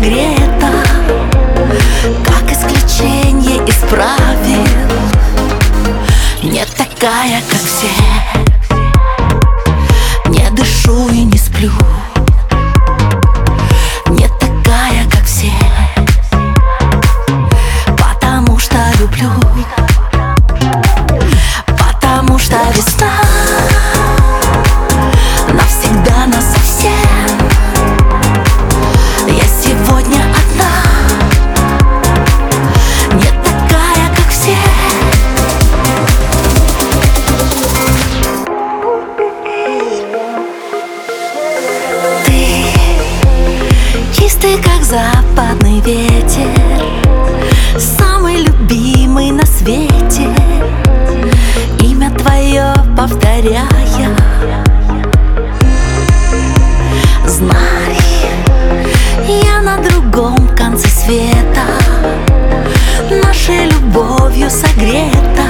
согрета, как исключение из правил. Не такая, как все, не дышу и не сплю. Не такая, как все, потому что люблю. Потому что весна навсегда насовсем. Я сегодня одна, не такая, как все. Ты чистый, как западный ветер, самый любимый на свете. Имя твое повторяя, знай, я на другом конце света, нашей любовью согрета.